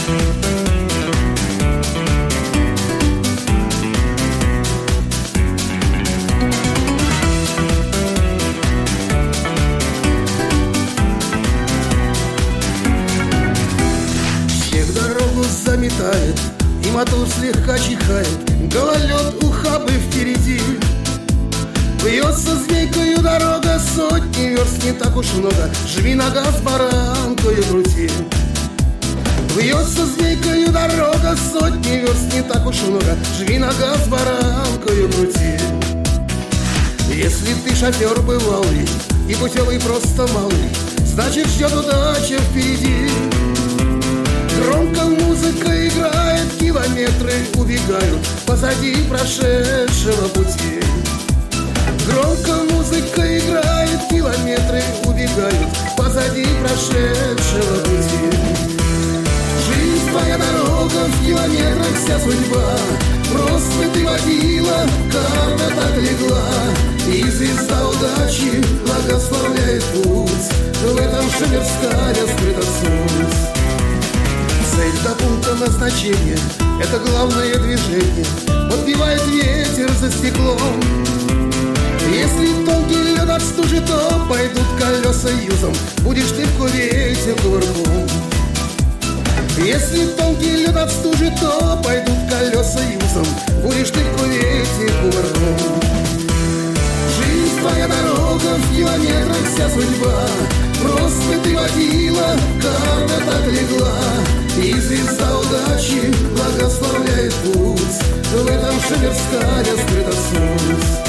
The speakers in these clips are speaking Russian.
Заметает, и мотор слегка чихает, гололед ухабы впереди. Бьется змейкою дорога, сотни верст не так уж много, жми на газ, баранкою крути. Бьется змейкою дорога, сотни верст не так уж много, жми на газ, баранкою крути. Если ты шофер бывалый и путевый просто малый, значит ждет удача впереди. Громко музыка играет, километры убегают позади прошедшего пути. Громко музыка играет, километры убегают позади прошедшего пути. Жизнь твоя дорога, в километрах вся судьба. Просто ты водила, карта так легла, и звезда удачи благословляет путь. В этом шумерская скрыта суть. Цель до пункта назначения — это главное движение. Подбивает ветер за стеклом. Если тонкий лед отстужит, то пойдут колеса юзом, будешь ты в кувете кувырком. Если тонкий лед отстужит, то пойдут колеса юзом, будешь ты в кувете кувырком. Жизнь твоя дорога, в километрах вся судьба. Просто ты водила, карта так легла, и звезда удачи благословляет путь. В этом шумерская скрыта суть.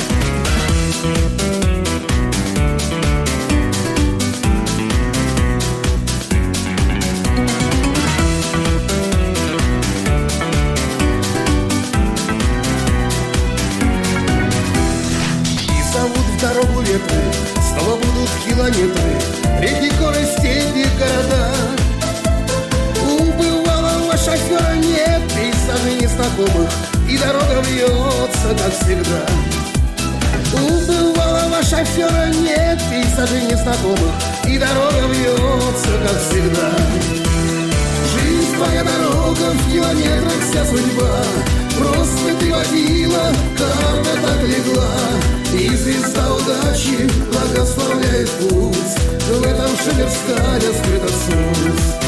И зовут в дорогу ветры, снова будут километры, реки, горы, степи, города. У бывалого шофера нет пейзажей незнакомых, и дорога вьется, как всегда. У бывалого шофера нет пейзажей незнакомых, и дорога вьется, как всегда. Жизнь твоя дорога, в километрах вся судьба. Просто ты водила, карта так легла, и звезда удачи благословляет путь. В этом шумерская скрыта суть.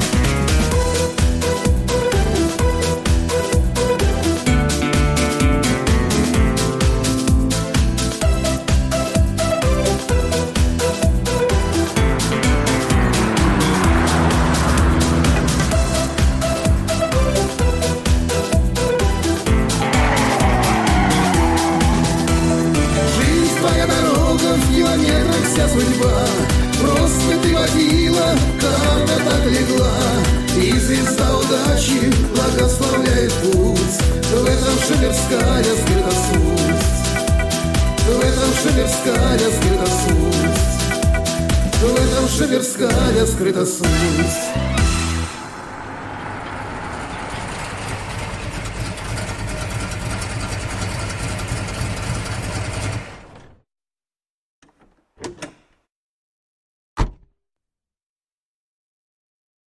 Вся судьба, просто ты водила, карта так легла, и звезда удачи благословляет путь. В этом шумерская скрыта суть. В этом шумерская скрыта суть. В этом шумерская скрыта суть.